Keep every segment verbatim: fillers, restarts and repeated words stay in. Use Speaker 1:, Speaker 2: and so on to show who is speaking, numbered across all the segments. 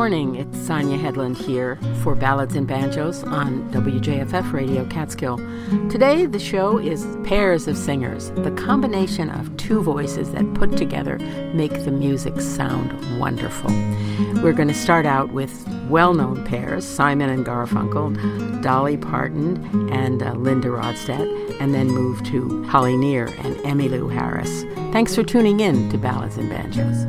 Speaker 1: morning, it's Sonia Headland here for Ballads and Banjos on W J F F Radio Catskill. Today the show is Pairs of Singers, the combination of two voices that put together make the music sound wonderful. We're going to start out with well-known pairs, Simon and Garfunkel, Dolly Parton and uh, Linda Ronstadt, and then move to Holly Near and Emmylou Harris. Thanks for tuning in to Ballads and Banjos.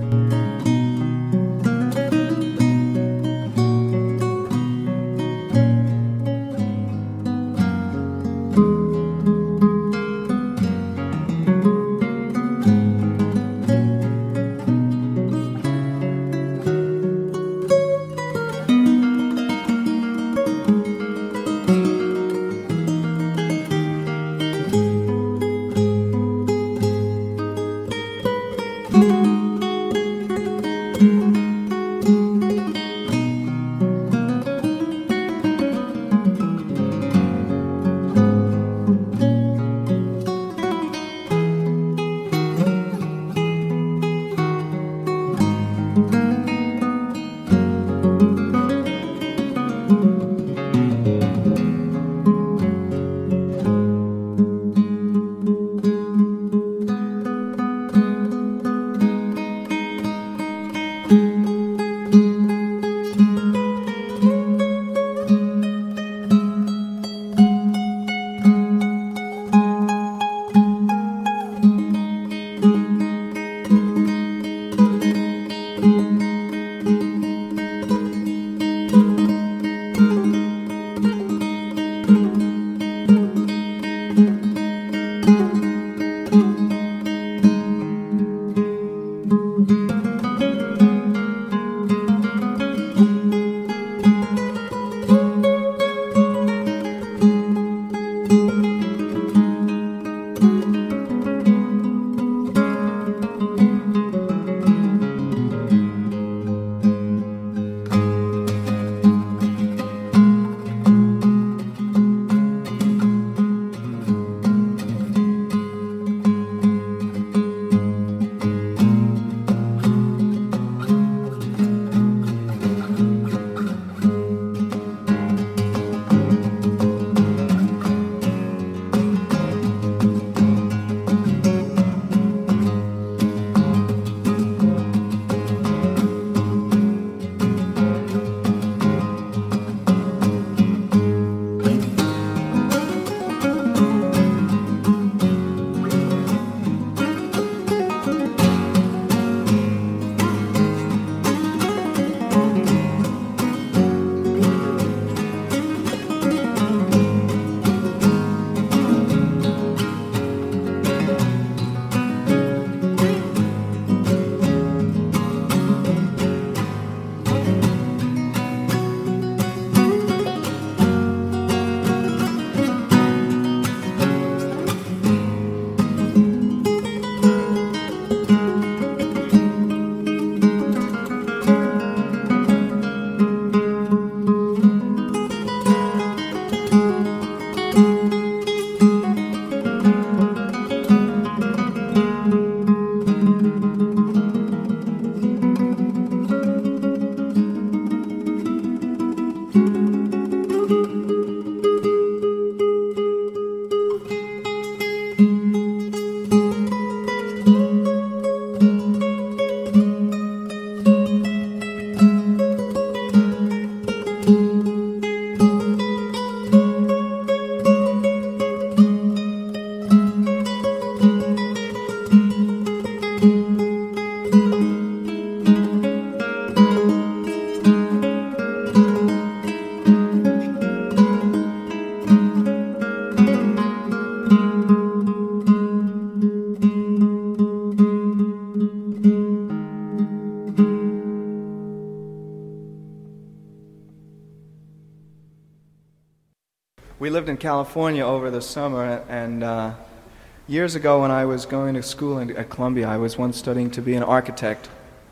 Speaker 2: We lived in California over the summer, and uh, years ago when I was going to school in, at Columbia, I was once studying to be an architect,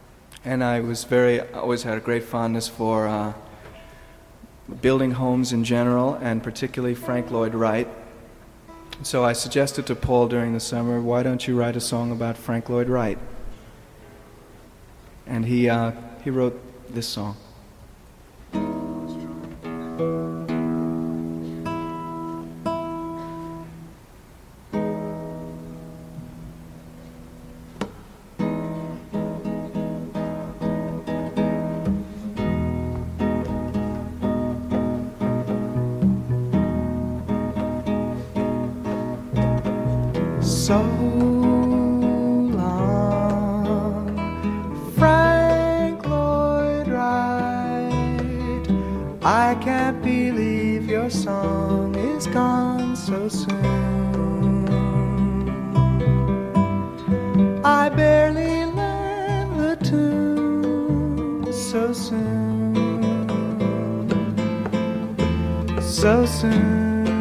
Speaker 2: and I was very, always had a great fondness for uh, building homes in general, and particularly Frank Lloyd Wright. So I suggested to Paul during the summer, why don't you write a song about Frank Lloyd Wright? And he, uh, he wrote this song. So long, Frank Lloyd Wright. I can't believe your song is gone so soon. I barely learned the tune so soon, so soon.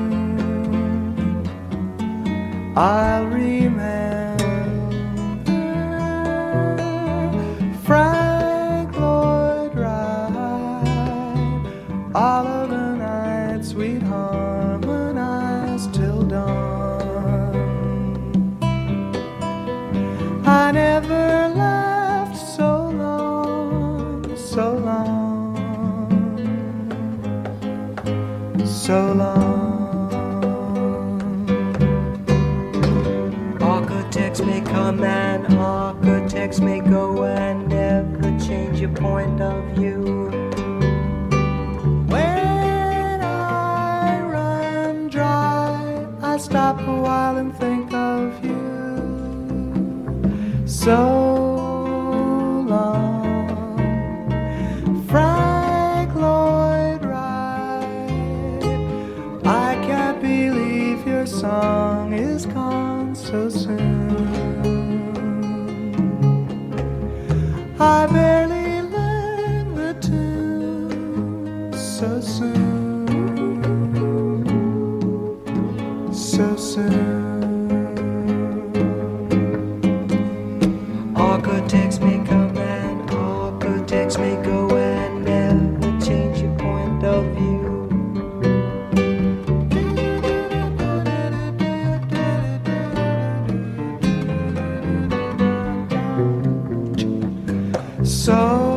Speaker 2: I'll remember Frank Lloyd Wright. All of the nights we'd harmonize till dawn. I never laughed so long, so long, so long.
Speaker 3: Architects may come and architects may go and never change your point of view.
Speaker 2: When I run dry, I stop a while and think of you. So long, Frank Lloyd Wright. I can't believe your song is gone so soon. I barely learned the tune so soon, so soon.
Speaker 3: Architects may come and architects may go and never change your point of view.
Speaker 2: So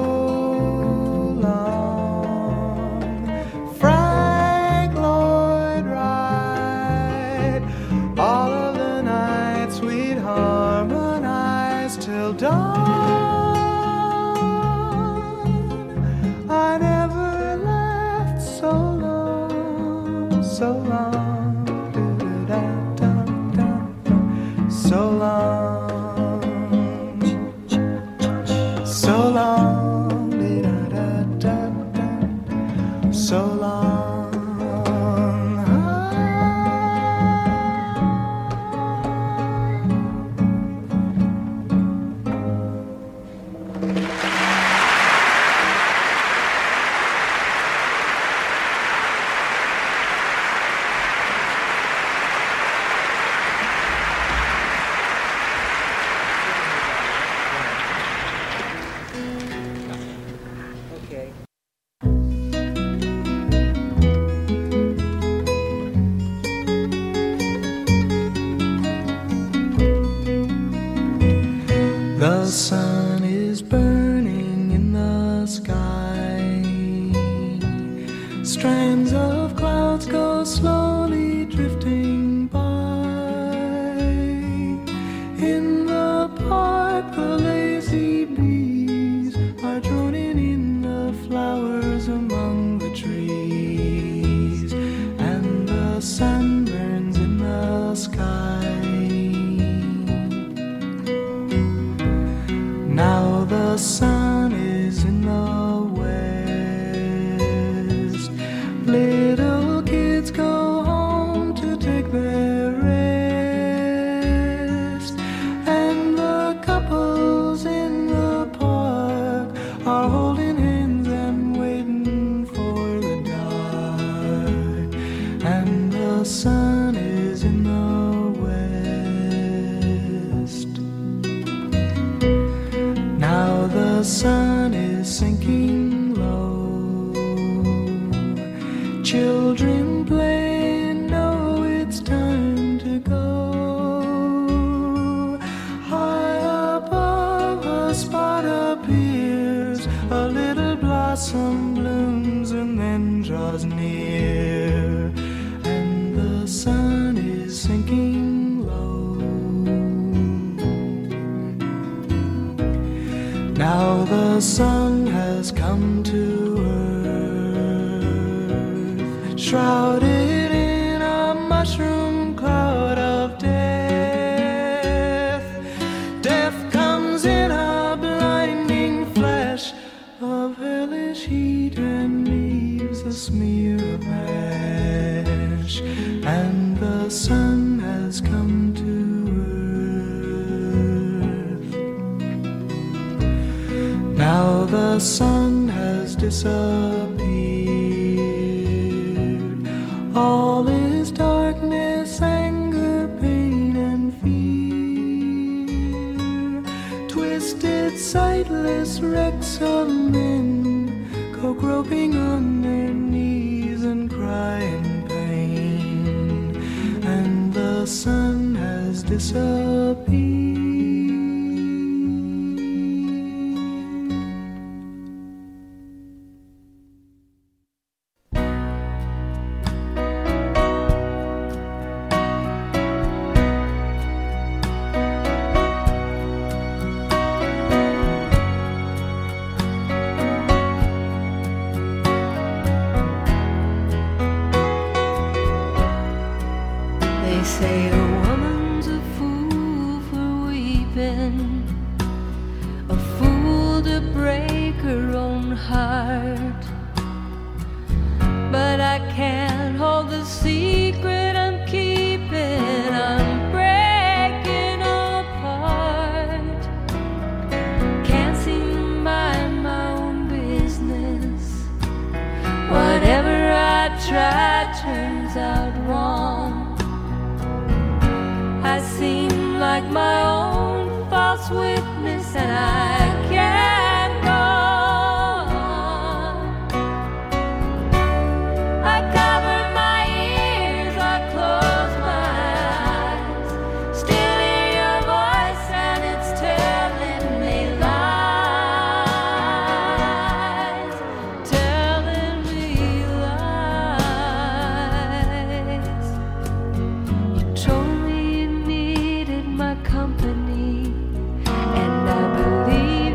Speaker 2: long, Frank Lloyd Wright. All of the nights we'd harmonize till dawn. I never laughed so long, so long, da-da-da-da-da. So long. So long, da-da-da-da, so long.
Speaker 3: Okay.
Speaker 2: The sun is burning in the sky. Strands of clouds go slowly drifting by. In the park, the lazy bees are droning in the flowers among the trees, and the sun burns in the sky.
Speaker 3: Now the sun has come to earth, shrouded in a mushroom cloud of death. Death comes in a blinding flash of hellish heat and leaves a smear of ash. And the sun has come to now the sun has disappeared. All is darkness, anger, pain, and fear. Twisted, sightless wrecks of men go groping on their knees and cry in pain. And the sun has disappeared.
Speaker 4: Told me you needed my company, and I believe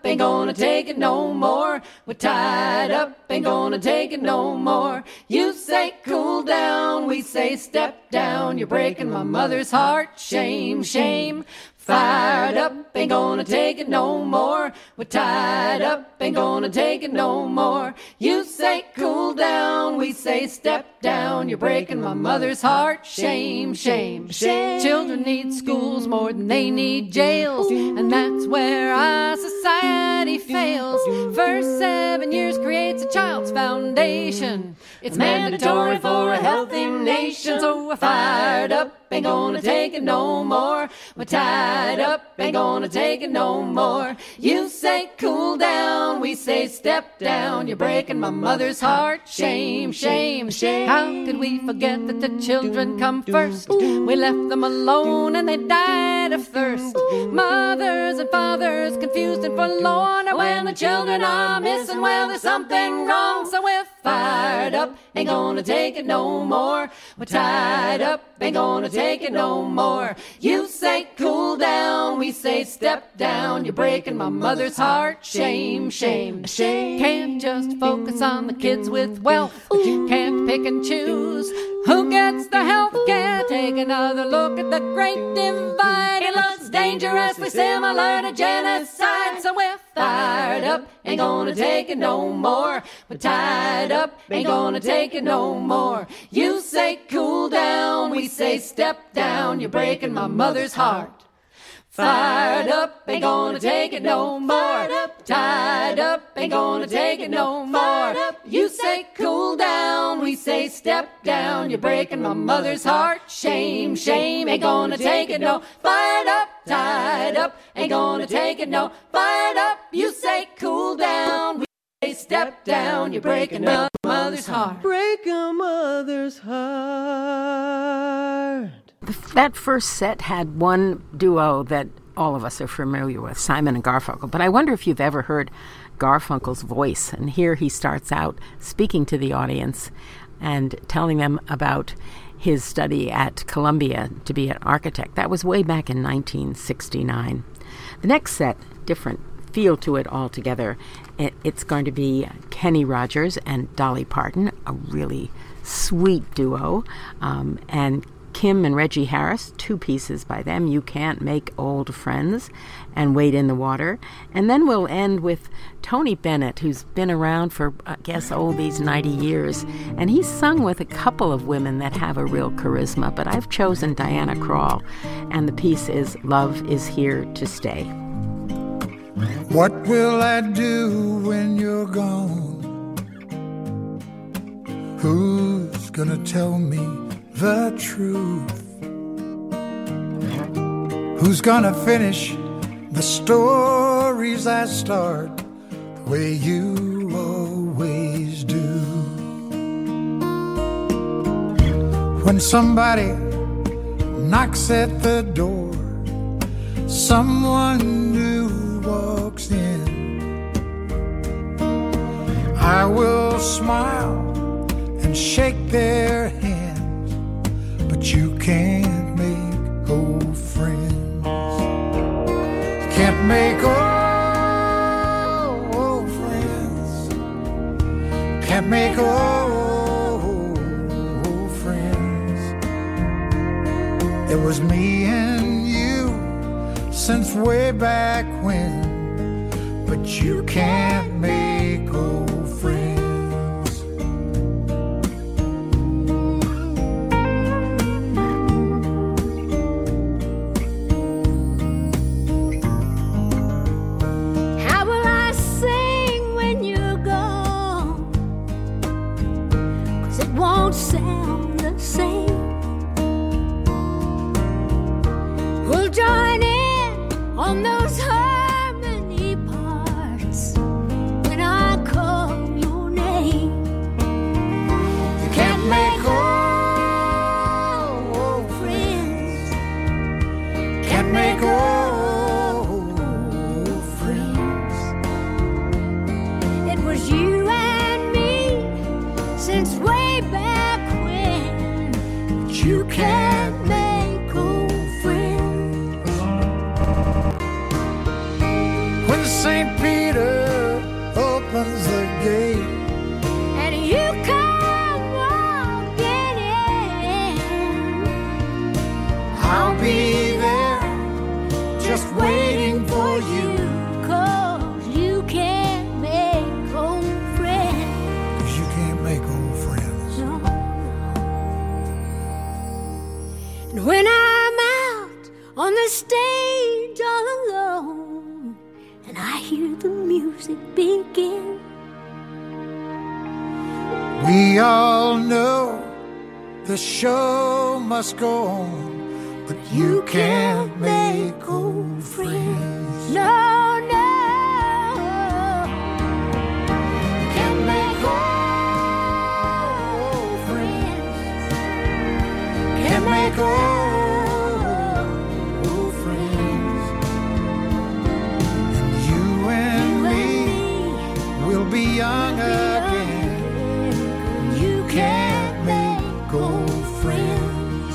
Speaker 1: ain't gonna take it no more. We're tied up, ain't gonna take it no more. You say cool down, we say step down. You're breaking my mother's heart, shame, shame. Fired up, ain't gonna take it no more. We're tied up, ain't gonna take it no more. You say cool down, we say step down. You're breaking my mother's heart, shame, shame, shame. Children need schools more than they need jails, and that's where our society fails. First seven years creates a child's foundation. It's mandatory for a healthy nation. So we're fired up, ain't gonna take it no more. We're tied up, ain't gonna take it no more. You say cool down, we say step down. You're breaking my mother's heart, shame, shame, shame. How could we forget that the children come first? We left them alone and they died of thirst. Mothers and fathers confused and forlorn. When the children are missing, well, there's something wrong. So we're fired up, ain't gonna take it no more. We're tied up, ain't gonna take it no more. You say cool down, we say step down. You're breaking my mother's heart, shame, shame, shame. Can't just focus on the kids with wealth, but you can't pick and choose who gets the health care. Take another look at the great divide. It looks dangerously similar to genocide. So we're fired up, ain't gonna take it no more. We're tied up, ain't gonna take it no more. You say cool down, we say step down. You're breaking my mother's heart. Fired up, ain't gonna take it no more. Tied up, ain't gonna take it no more. You say cool down, we say step down. You're breaking my mother's heart, shame, shame. Ain't gonna take it no. Fired up, tied up, ain't gonna take it no. Fired up, you say cool down, we say step down. You're breaking my mother's heart.
Speaker 3: Break a mother's heart.
Speaker 1: That first set had one duo that all of us are familiar with, Simon and Garfunkel. But I wonder if you've ever heard Garfunkel's voice. And here he starts out speaking to the audience and telling them about his study at Columbia to be an architect. That was way back in nineteen sixty-nine. The next set, different feel to it altogether. It's going to be Kenny Rogers and Dolly Parton, a really sweet duo, um, and Kim and Reggie Harris, two pieces by them, You Can't Make Old Friends, and Wade in the Water. And then we'll end with Tony Bennett, who's been around for, I guess, oh, these ninety years. And he's sung with a couple of women that have a real charisma, but I've chosen Diana Krall, and the piece is Love Is Here to Stay.
Speaker 4: What will I do when you're gone? Who's gonna tell me the truth? Who's gonna finish the stories I start the way you always do? When somebody knocks at the door, someone new walks in, I will smile and shake their hand. But you can't make old friends. Can't make old, old friends. Can't make old, old friends. It was me and you since way back when. But you can't make old friends.
Speaker 5: Sound the same. We'll join in on those harmony parts when I call your name. You can't make old, old friends. Can't make old, old friends. It was you and me since way back. You can't make old friends.
Speaker 4: Saint Peter opens the gate,
Speaker 5: and you come walking in.
Speaker 4: I'll be there just waiting for you.
Speaker 5: 'Cause you can't make old friends.
Speaker 4: 'Cause you can't make old friends.
Speaker 5: No. And when I'm out on the stage all alone, and I hear the music begin,
Speaker 4: We all know the show must go on, but you can't make old friends.
Speaker 5: no, no, can't make old friends.
Speaker 4: Can't make old, old friends. And you and me will be young again.
Speaker 5: You
Speaker 4: Can't make old friends.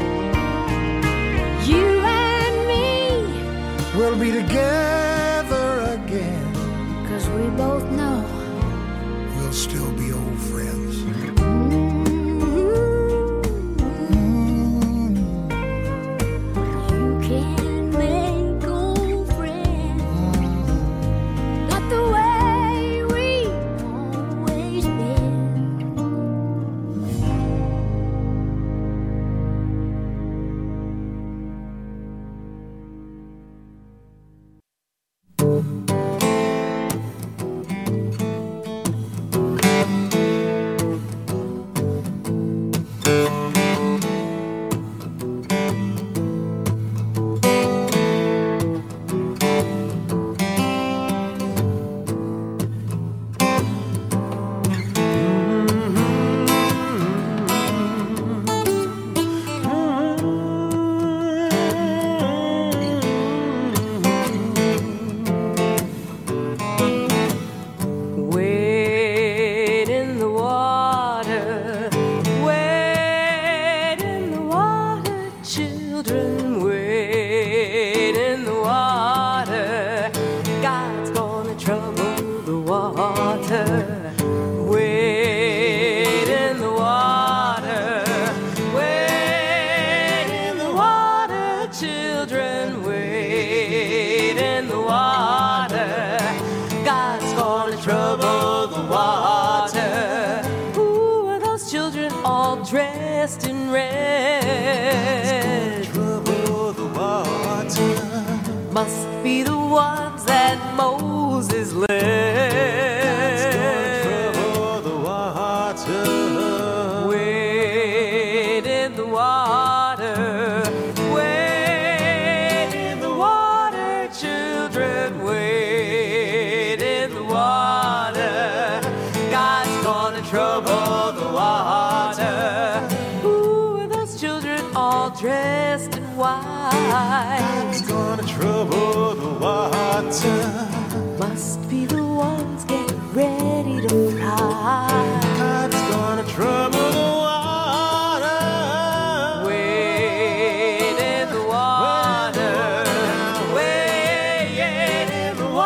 Speaker 5: You and me,
Speaker 4: We'll be together again.
Speaker 5: 'cause we both know.
Speaker 4: We'll still be old friends.
Speaker 5: You can't make old friends. Not the way we've always been.
Speaker 6: Wade in the water, wade in the water, children, wade in the water. God's gonna trouble the water. Wade in the water, wade in the water, children, wade in the water. God's gonna trouble the water. Who are those children all dressed in red?
Speaker 7: Trouble the water.
Speaker 6: Must be the ones that Moses led.
Speaker 7: Trouble the water.
Speaker 6: Wade in the water, wade in the water, children, wade in the water. God's gonna trouble the water. Who are those children all dressed in white?
Speaker 7: God's gonna trouble the water.
Speaker 6: Must be the ones getting ready to fly.
Speaker 7: God's gonna trouble the water.
Speaker 6: Wade in the water, wade in the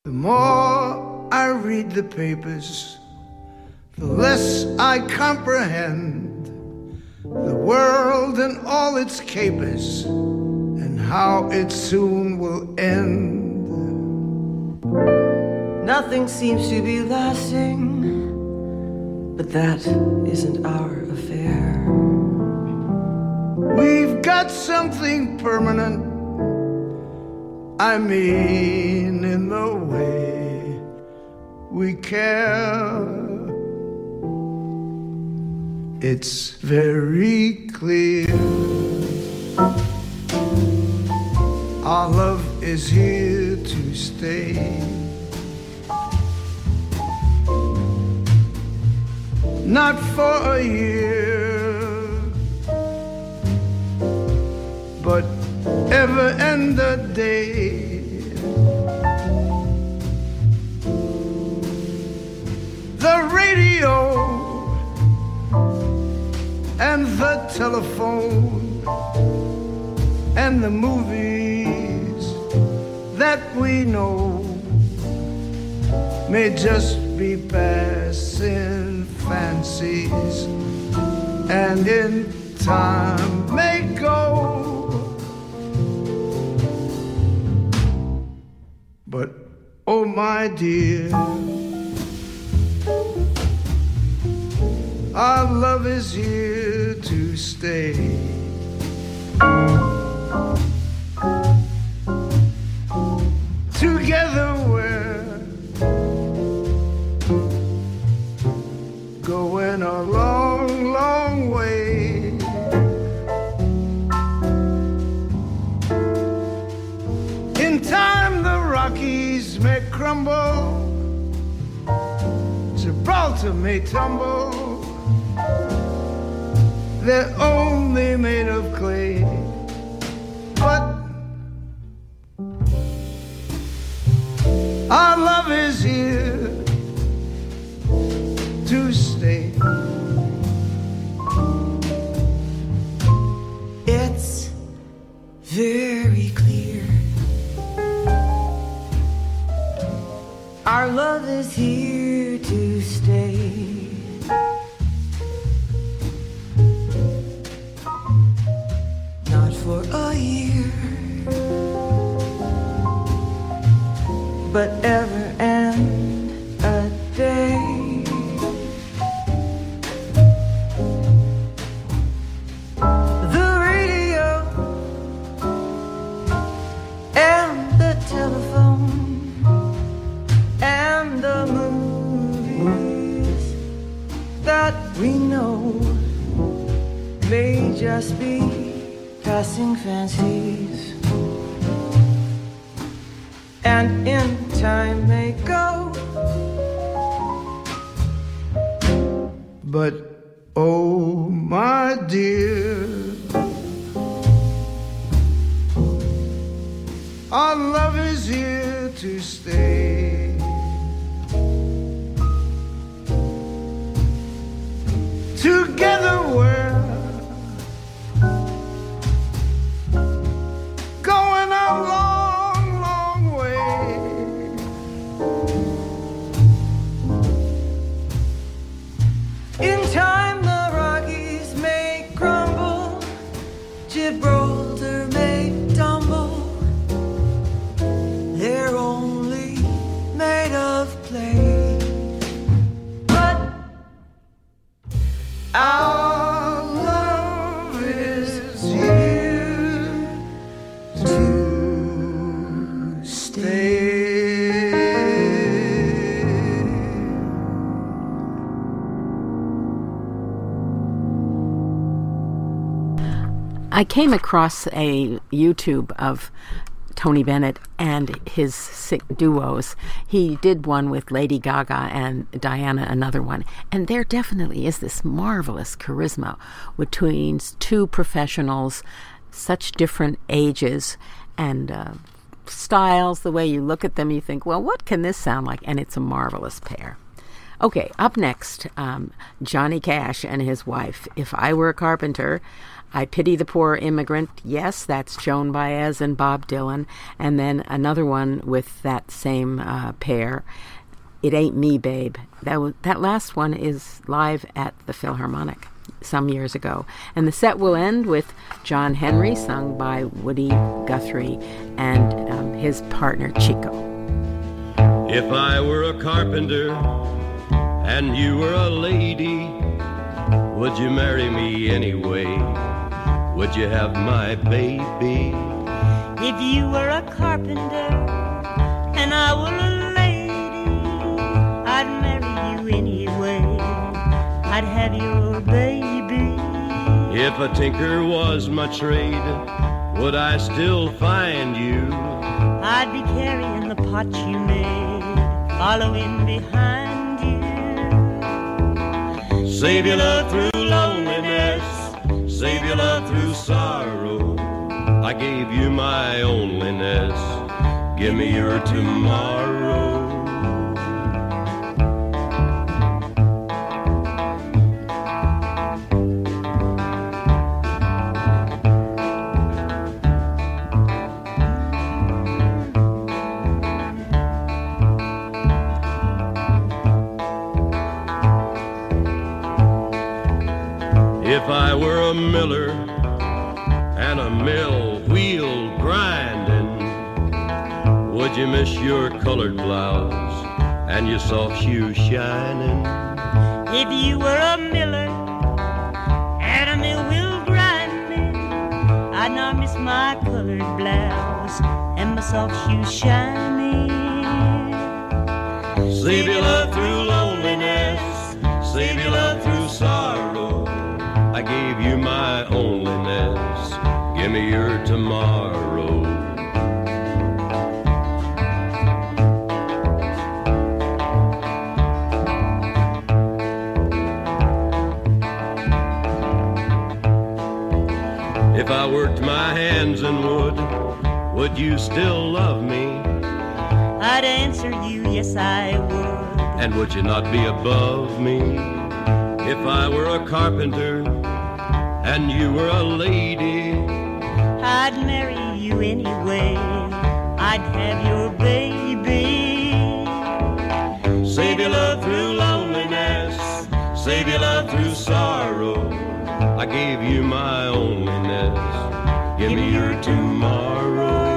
Speaker 4: The more I read the papers, the less I comprehend the world and all its capers, and how it soon will end.
Speaker 6: Nothing seems to be lasting, but that isn't our affair.
Speaker 4: We've got something permanent, I mean in the way we care. It's very clear our love is here to stay. Not for a year, but ever and a day. The radio and the telephone and the movies that we know may just be passing fancies, and in time may go. But oh my dear, our love is here to stay. Together we're going a long, long way. In time the Rockies may crumble, Gibraltar may tumble, they're only made of clay. But our love is here to stay.
Speaker 6: It's very clear our love is here to stay. Not for a year, but ever and a day. The radio and the telephone and the movies that we know may just be passing fancies, and in time may go.
Speaker 4: But oh my dear, our love is here to stay. Together we're going a long, long way.
Speaker 6: In time the Rockies may crumble, Gibraltar may tumble, they're only made of clay. But
Speaker 4: Our love is here to stay.
Speaker 1: I came across a YouTube of Tony Bennett and his sing- duos. He did one with Lady Gaga and Diana, another one. And there definitely is this marvelous charisma between two professionals, such different ages and uh, styles. The way you look at them, you think, well, what can this sound like? And it's a marvelous pair. Okay, up next, um, Johnny Cash and his wife. If I Were a Carpenter, I Pity the Poor Immigrant. Yes, that's Joan Baez and Bob Dylan. And then another one with that same uh, pair, It Ain't Me, Babe. That w- that last one is live at the Philharmonic some years ago. And the set will end with John Henry, sung by Woody Guthrie and um, his partner Chico.
Speaker 8: If I were a carpenter and you were a lady, would you marry me anyway? Would you have my baby?
Speaker 9: If you were a carpenter and I were a lady, I'd marry you anyway. I'd have your baby.
Speaker 8: If a tinker was my trade, would I still find you?
Speaker 9: I'd be carrying the pot you made, following behind you.
Speaker 8: Save your love through loneliness, save your love through sorrow. I gave you my onlyness, give me your tomorrow. If I were a miller and a mill wheel grinding, would you miss your colored blouse and your soft shoes shining?
Speaker 9: If you were a miller and a mill wheel grinding, I'd not miss my colored blouse and my soft shoes shining.
Speaker 8: Save your love through loneliness, save your love through sorrow. I gave you my onlyness, give me your tomorrow. If I worked my hands in wood, would you still love me?
Speaker 9: I'd answer you, yes I would.
Speaker 8: And would you not be above me? If I were a carpenter and you were a lady,
Speaker 9: I'd marry you anyway. I'd have your baby.
Speaker 8: Save your love through loneliness, save your love through sorrow. I gave you my onlyness, give me your tomorrow.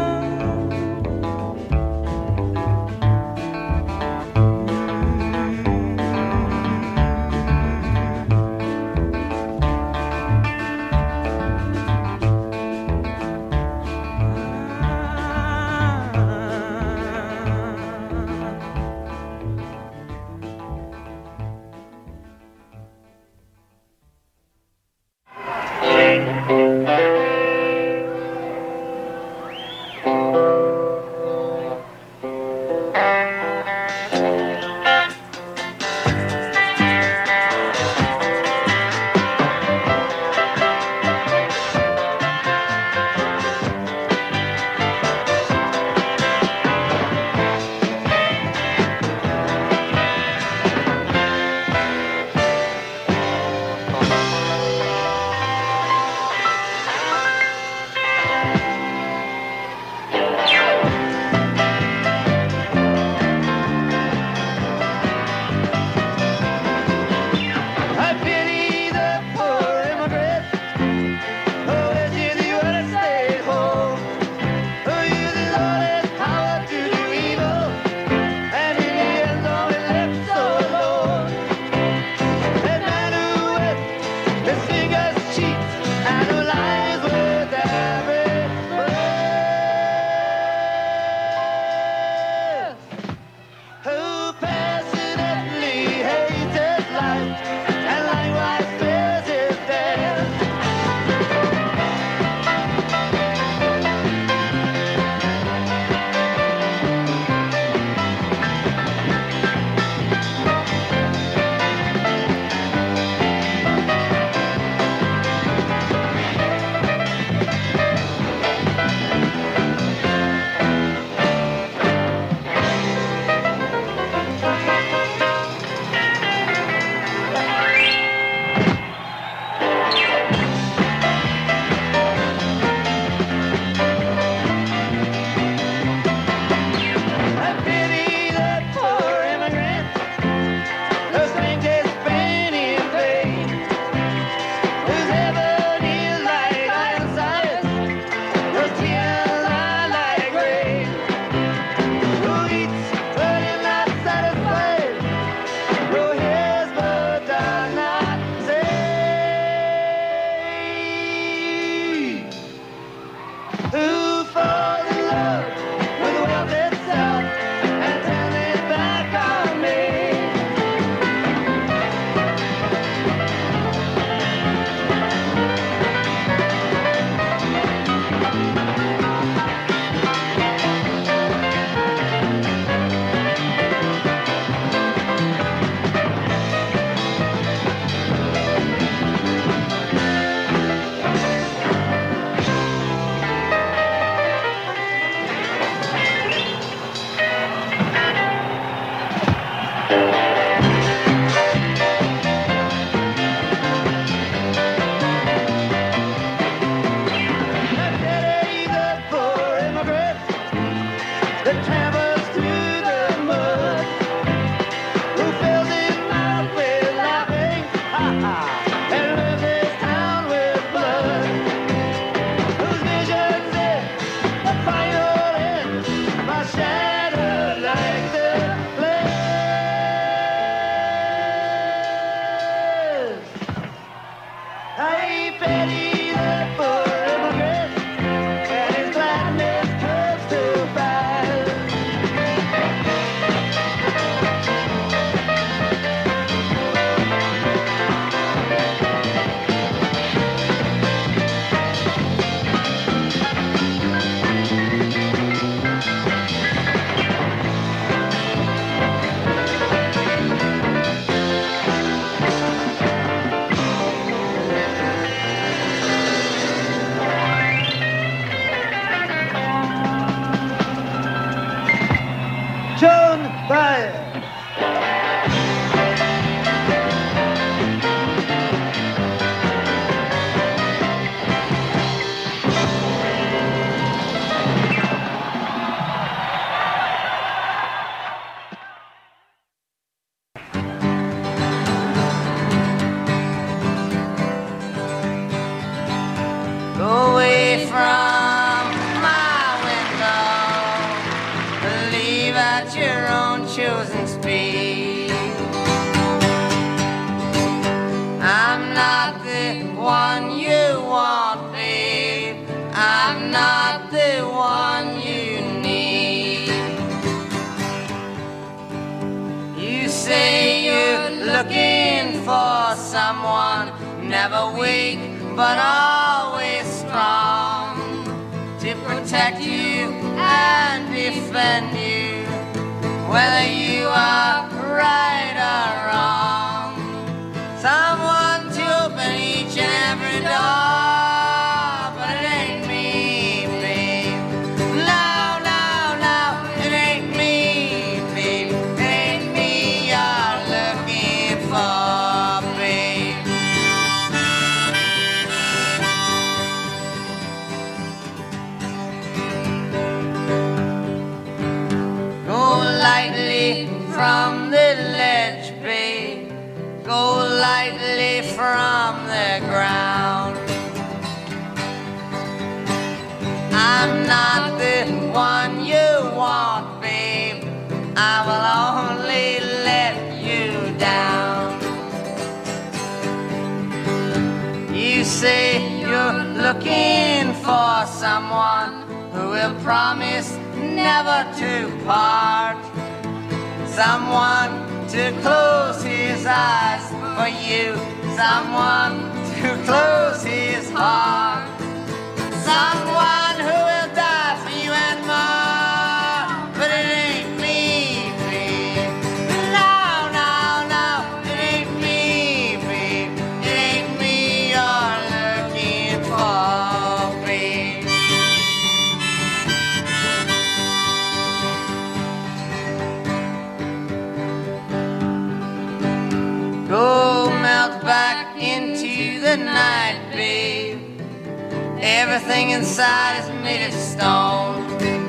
Speaker 10: Everything inside is made of stone.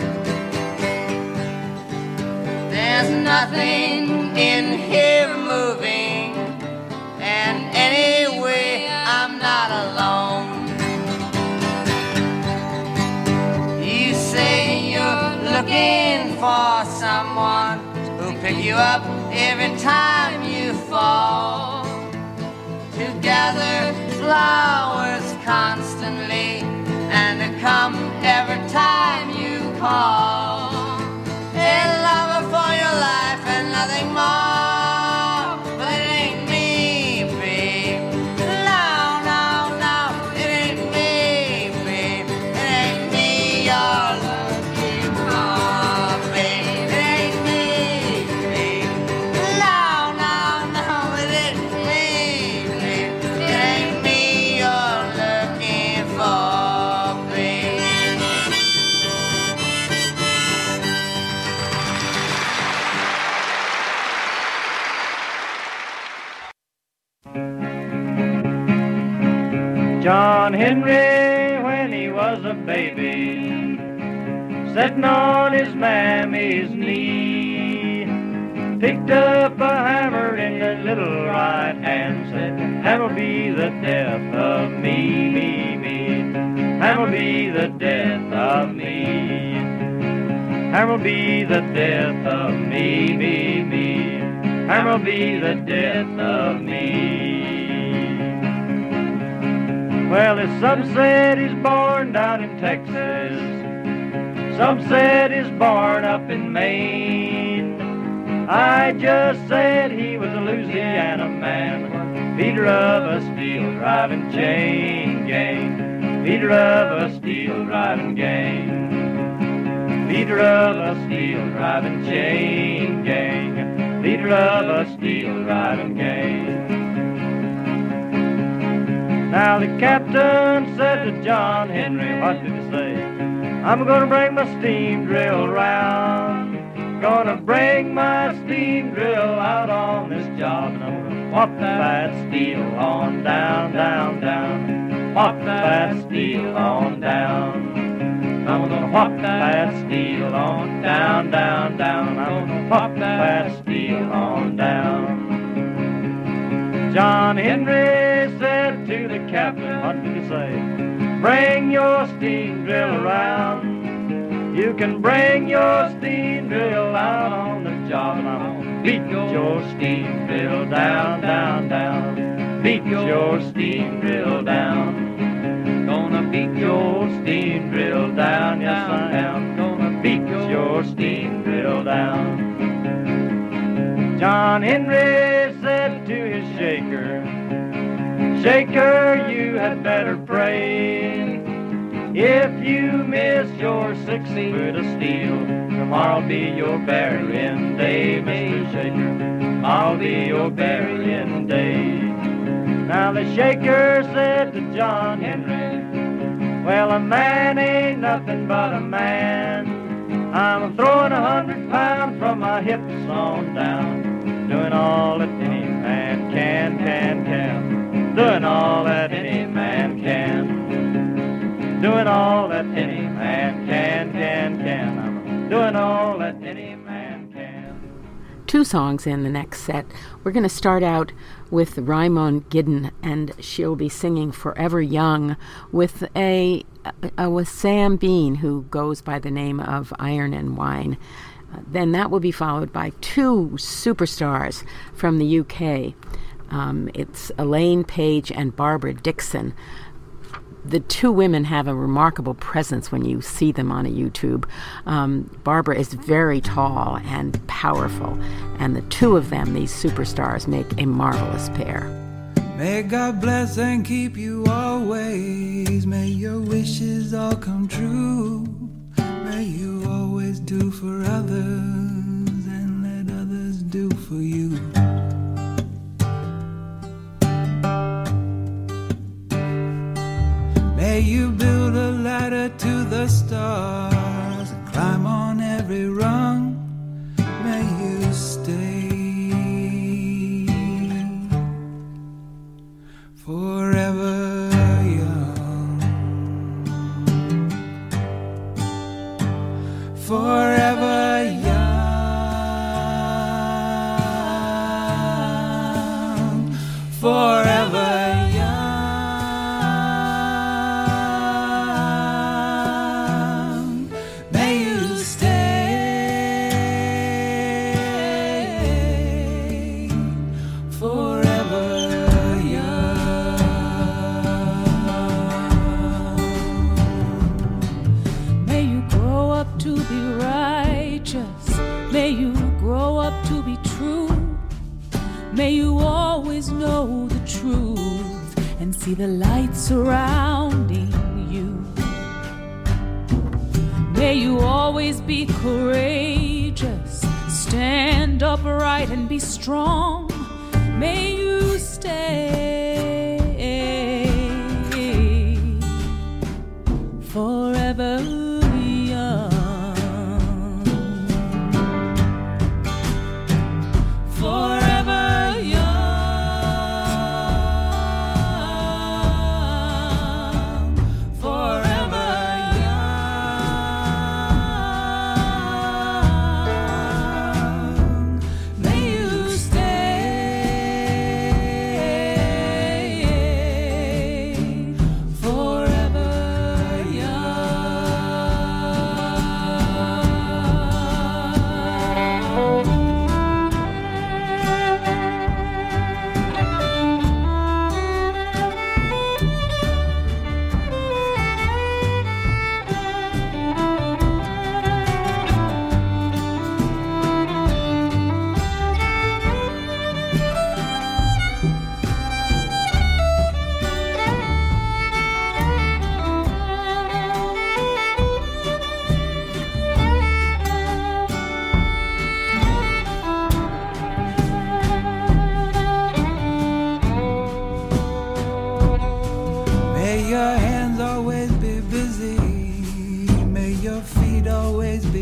Speaker 10: There's nothing in here moving, and anyway, I'm not alone. You say you're looking for someone who'll pick you up every time you fall, to gather flowers constantly and to come every time you call. A lover for your life and nothing more, but it ain't me, babe. No, no, no, it ain't me, babe. It ain't me you're looking for, babe. It ain't me, babe. No, no, no, it ain't me, babe. It ain't me you're looking for, babe.
Speaker 11: John Henry, when he was a baby, sitting on his mammy's knee, picked up a hammer in the little right hand, said, "Hammer'll be the death of me, me, me. Hammer'll be the death of me. Hammer'll be the death of me, me, me. Hammer'll be the death of me." Well, as some said he's born down in Texas, some said he's born up in Maine. I just said he was a Louisiana man, leader of a steel driving chain gang, leader of a steel driving gang, leader of a steel driving chain gang, leader of a steel driving gang. Now the captain said to John Henry, what did he say? "I'm gonna bring my steam drill round, gonna bring my steam drill out on this job, and I'm gonna walk that steel on down, down, down, walk that steel on down. I'm gonna walk that steel on down, down, down, I'm gonna walk that steel on down." John Henry said to the captain, what did he say? "Bring your steam drill around. You can bring your steam drill out on the job, and I'm gonna beat your steam drill down, down, down. Beat your steam drill down. Gonna beat your steam drill down, yes I am. Gonna beat your steam drill down." John Henry said to his shaker, "Shaker, you had better pray. If you miss your six foot of steel, tomorrow'll be your burying day, Mister Shaker. Tomorrow'll be your burying day." Now the shaker said to John Henry, "Well, a man ain't nothing but a man. I'm throwing a hundred pounds from my hips on down, doing all that any man can, can, can. Doing all that any man can. Doing all that any man can, can, can. I'm doing all that any man can."
Speaker 1: Two songs in the next set. We're going to start out with Raymond Gidden, and she'll be singing "Forever Young" with a, a with Sam Bean, who goes by the name of Iron and Wine. Uh, then that will be followed by two superstars from the U K. Um, it's Elaine Page and Barbara Dixon. The two women have a remarkable presence when you see them on a YouTube. Um, Barbara is very tall and powerful, and the two of them, these superstars, make a marvelous pair.
Speaker 12: May God bless and keep you always. May your wishes all come true. May you always do for others and let others do for you. May you build a ladder to the stars and climb on every rung. May you stay forever young. Forever young. Forever
Speaker 13: May you always know the truth and see the light surrounding you. May you always be courageous, stand upright and be strong. May you stay forever young. Forever young.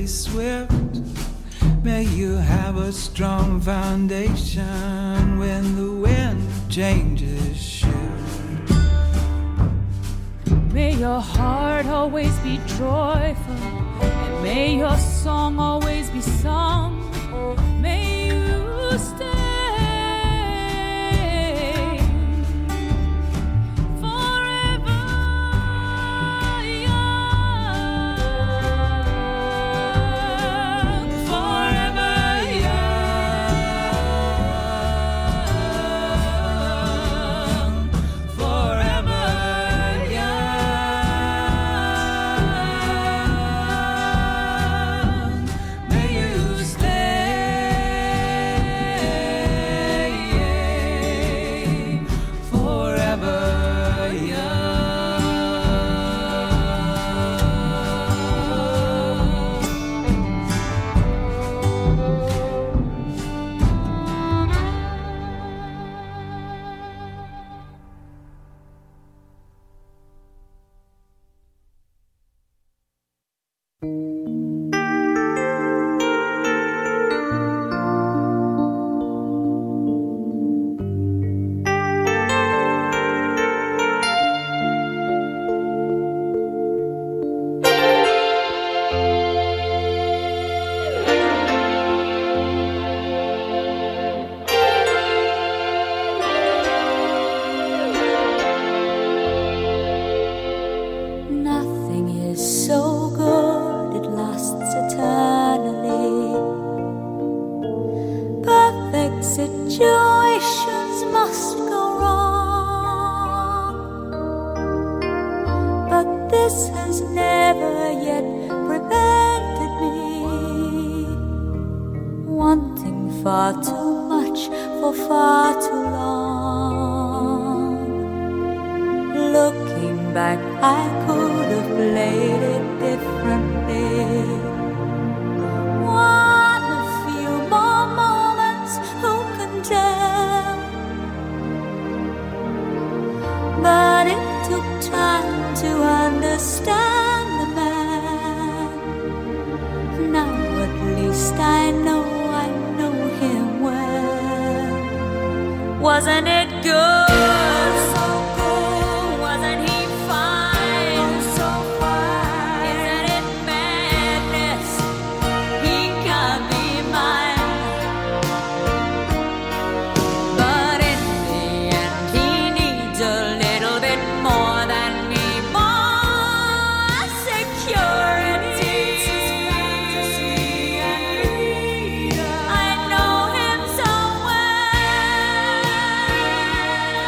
Speaker 12: swift. May you have a strong foundation when the wind changes shift.
Speaker 13: May your heart always be joyful, and may your song always be sung. May you stay forever young, forever young, forever young. May you stay forever young.
Speaker 5: Nothing is so good it lasts eternally. Perfect situations must go wrong, but this has never yet prevented me wanting far too much for far too long. Looking back, I could have played it differently. One a few more moments, who can tell? But it took time to understand the man. Now at least I know I know him well. Wasn't it good? So cool, wasn't he fine? So fine. Isn't it madness? He can't be mine. But in the end, he needs a little bit more than me, more security. I know him so well.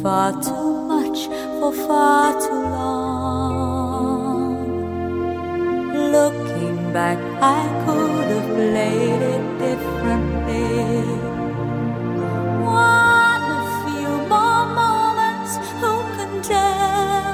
Speaker 14: far too much for far too long. Looking back, I could have played it differently. One a few more moments, who can tell?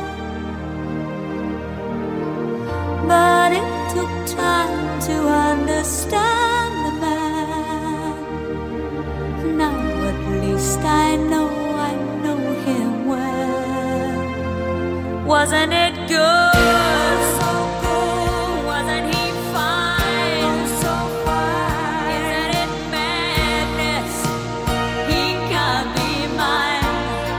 Speaker 14: But it took time to understand the man. Now at least I know I know him well. Wasn't it good? So good. Wasn't he fine? Oh, so fine. Isn't it madness? He can't be mine.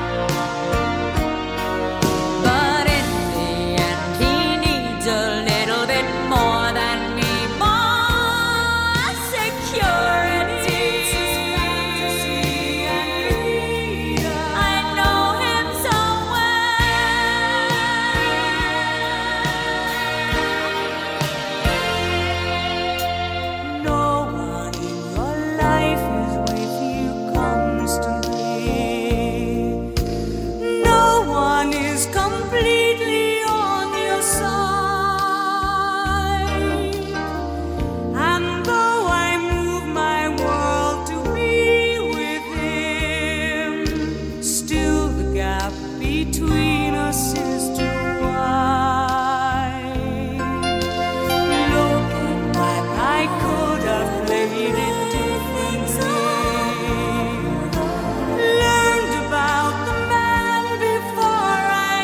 Speaker 14: But in the end, he needs a little bit more than me, more security. I know him so well. No one in your life is with you constantly. No one is completely on your side. And though I move my world to be with him, still the gap between us is too wide. Looking back, I could have played it differently. Learned about the man before I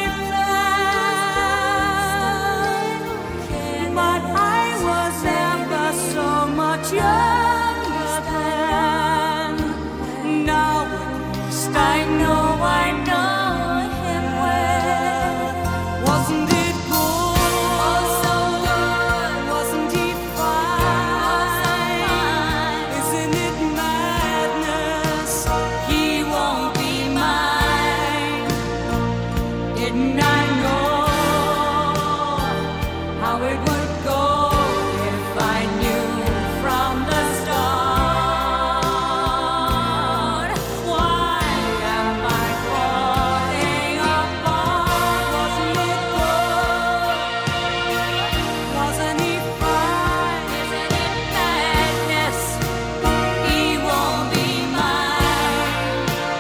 Speaker 14: fell. But I was never so much younger then. Now at least I know I know him well. Wasn't it good? Oh, so good. Wasn't he fine? Isn't it madness? He won't be mine. Didn't I know how it would go if I knew from the start? Why am I falling apart? Wasn't it good? Wasn't he fine? Isn't it madness? He won't be mine.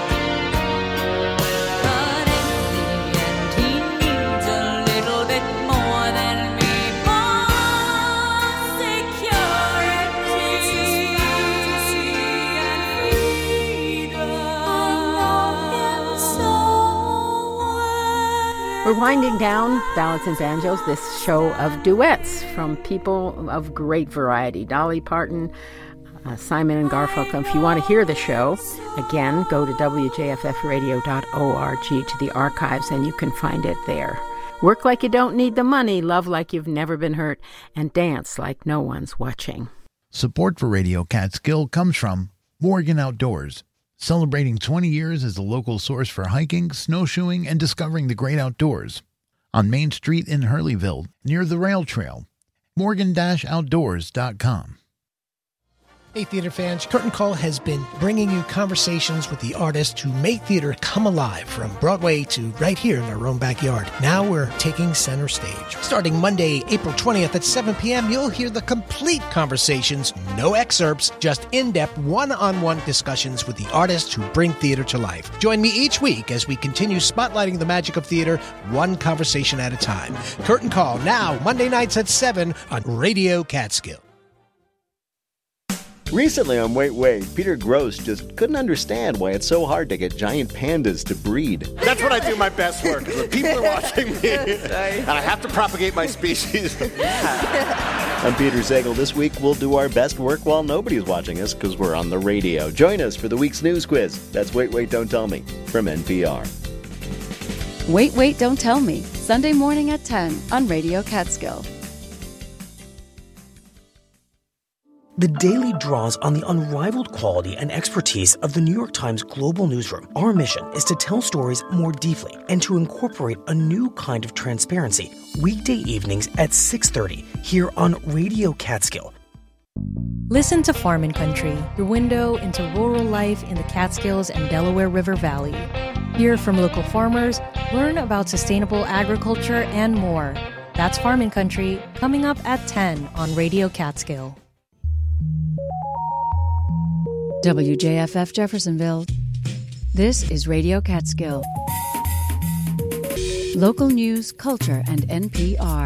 Speaker 14: But in the end, he needs a little bit more than me, more security and freedom. I know him so well.
Speaker 1: We're winding down Ballads and Banjos, this show of duets from people of great variety. Dolly Parton, uh, Simon and Garfunkel. If you want to hear the show, again, go to W J F F radio dot org to the archives, and you can find it there. Work like you don't need the money, love like you've never been hurt, and dance like no one's watching.
Speaker 15: Support for Radio Catskill comes from Morgan Outdoors, celebrating twenty years as a local source for hiking, snowshoeing, and discovering the great outdoors. On Main Street in Hurleyville, near the rail trail. Morgan Outdoors dot com.
Speaker 16: Hey, theater fans, Curtain Call has been bringing you conversations with the artists who make theater come alive, from Broadway to right here in our own backyard. Now we're taking center stage. Starting Monday, April twentieth at seven p.m., you'll hear the complete conversations, no excerpts, just in-depth one-on-one discussions with the artists who bring theater to life. Join me each week as we continue spotlighting the magic of theater, one conversation at a time. Curtain Call, now Monday nights at seven on Radio Catskill.
Speaker 17: Recently on Wait Wait, Peter Grosz just couldn't understand why it's so hard to get giant pandas to breed.
Speaker 18: That's when I do my best work, is when people are watching me, and I have to propagate my species.
Speaker 17: I'm Peter Sagal. This week we'll do our best work while nobody's watching us because we're on the radio. Join us for the week's news quiz. That's Wait Wait Don't Tell Me from N P R.
Speaker 19: Wait Wait Don't Tell Me, Sunday morning at ten on Radio Catskill.
Speaker 20: The Daily draws on the unrivaled quality and expertise of the New York Times Global Newsroom. Our mission is to tell stories more deeply and to incorporate a new kind of transparency. Weekday evenings at six thirty here on Radio Catskill.
Speaker 21: Listen to Farm and Country, your window into rural life in the Catskills and Delaware River Valley. Hear from local farmers, learn about sustainable agriculture, and more. That's Farmin' Country, coming up at ten on Radio Catskill.
Speaker 19: W J F F Jeffersonville. This is Radio Catskill. Local news, culture, and N P R.